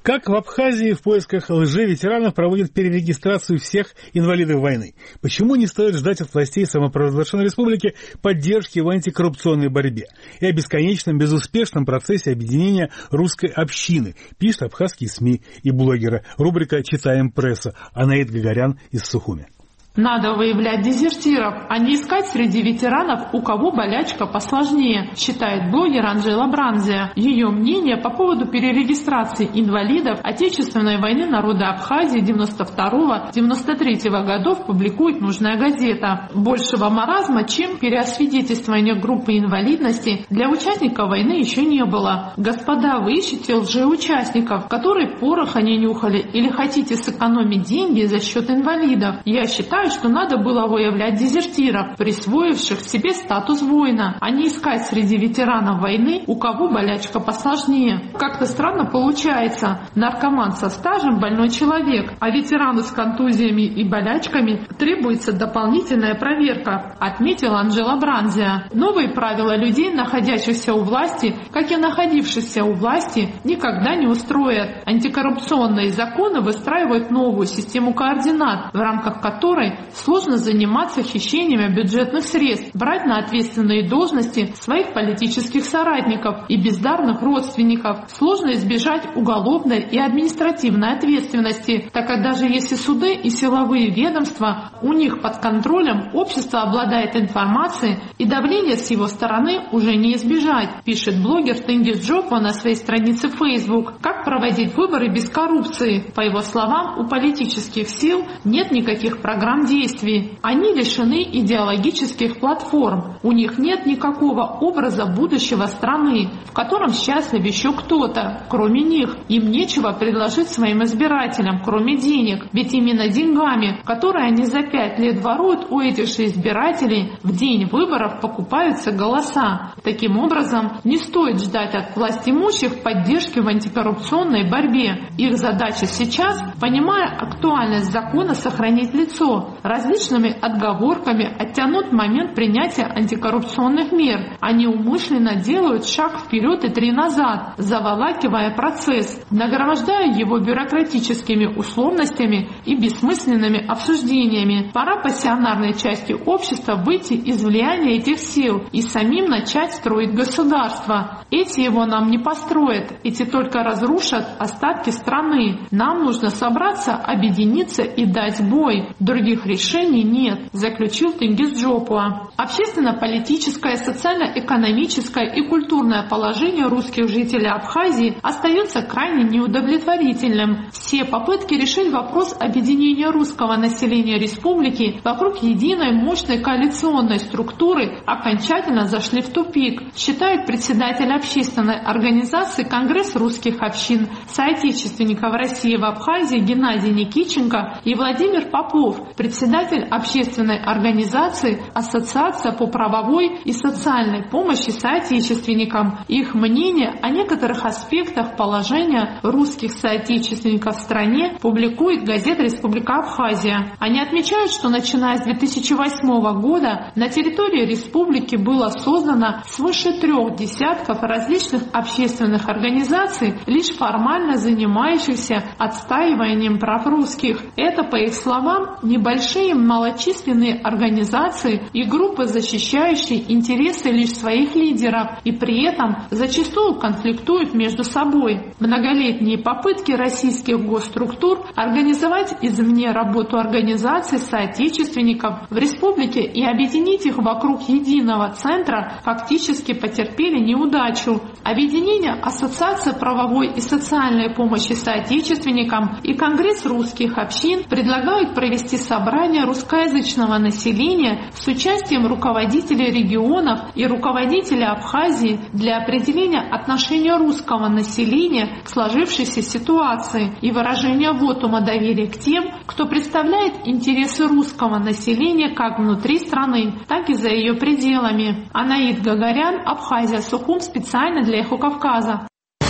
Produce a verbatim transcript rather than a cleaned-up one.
Как в Абхазии в поисках лжеветеранов проводят перерегистрацию всех инвалидов войны? Почему не стоит ждать от властей самопровозглашенной республики поддержки в антикоррупционной борьбе и о бесконечном безуспешном процессе объединения русской общины, пишет абхазские СМИ и блогеры. Рубрика «Читаем прессу». Анаид Гагарян из Сухуми. Надо выявлять дезертиров, а не искать среди ветеранов, у кого болячка посложнее, считает блогер Анжела Бранзия. Ее мнение по поводу перерегистрации инвалидов Отечественной войны народа Абхазии девяносто второго — девяносто третьего годов публикует нужная газета. Большего маразма, чем переосвидетельствование группы инвалидности, для участников войны еще не было. Господа, вы ищете лжеучастников, которые пороха не нюхали, или хотите сэкономить деньги за счет инвалидов? Я считаю, что надо было выявлять дезертиров, присвоивших себе статус воина, а не искать среди ветеранов войны, у кого болячка посложнее. Как-то странно получается. Наркоман со стажем — больной человек, а ветерану с контузиями и болячками требуется дополнительная проверка, отметила Анжела Бранзия. Новые правила людей, находящихся у власти, как и находившихся у власти, никогда не устроят. Антикоррупционные законы выстраивают новую систему координат, в рамках которой сложно заниматься хищениями бюджетных средств, брать на ответственные должности своих политических соратников и бездарных родственников. Сложно избежать уголовной и административной ответственности, так как даже если суды и силовые ведомства у них под контролем, общество обладает информацией, и давление с его стороны уже не избежать, пишет блогер Тенгиз Джопа на своей странице в Facebook. Как проводить выборы без коррупции? По его словам, у политических сил нет никаких программ действий. Они лишены идеологических платформ. У них нет никакого образа будущего страны, в котором счастлив еще кто-то, кроме них. Им нечего предложить своим избирателям, кроме денег. Ведь именно деньгами, которые они за пять лет воруют у этих же избирателей, в день выборов покупаются голоса. Таким образом, не стоит ждать от властимущих поддержки в антикоррупционной борьбе. Их задача сейчас, понимая актуальность закона, сохранить лицо, различными отговорками оттянут момент принятия антикоррупционных мер. Они умышленно делают шаг вперед и три назад, заволакивая процесс, нагромождая его бюрократическими условностями и бессмысленными обсуждениями. Пора пассионарной части общества выйти из влияния этих сил и самим начать строить государство. Эти его нам не построят, эти только разрушат остатки страны. Нам нужно собраться, объединиться и дать бой. Других решений нет, заключил Тенгиз Джопа. Общественно-политическое, социально-экономическое и культурное положение русских жителей Абхазии остается крайне неудовлетворительным. Все попытки решить вопрос объединения русского населения республики вокруг единой мощной коалиционной структуры окончательно зашли в тупик, считает председатель общественной организации Конгресс русских общин соотечественников России в Абхазии Геннадий Никитченко и Владимир Попов, председатель общественной организации Ассоциация по правовой и социальной помощи соотечественникам. Их мнение о некоторых аспектах положения русских соотечественников в стране публикует газета «Республика Абхазия». Они отмечают, что начиная с две тысячи восьмого года на территории республики было создано свыше трех десятков различных общественных организаций, лишь формально занимающихся отстаиванием прав русских. Это, по их словам, небольшие малочисленные организации и группы, защищающие интересы лишь своих лидеров, и при этом зачастую конфликтуют между собой. Многолетние попытки российских госструктур организовать извне работу организаций соотечественников в республике и объединить их вокруг единого центра фактически потерпели неудачу. Объединение Ассоциации правовой и социальной помощи соотечественникам и Конгресс русских общин предлагают провести собрание русскоязычного населения с участием руководителей регионов и руководителей Абхазии для определения отношения русского населения к сложившейся ситуации и выражения вотума доверия к тем, кто представляет интересы русского населения как внутри страны, так и за ее пределами. Анаид Гагарян, Абхазия, Сухум, специально для Эхо Кавказа.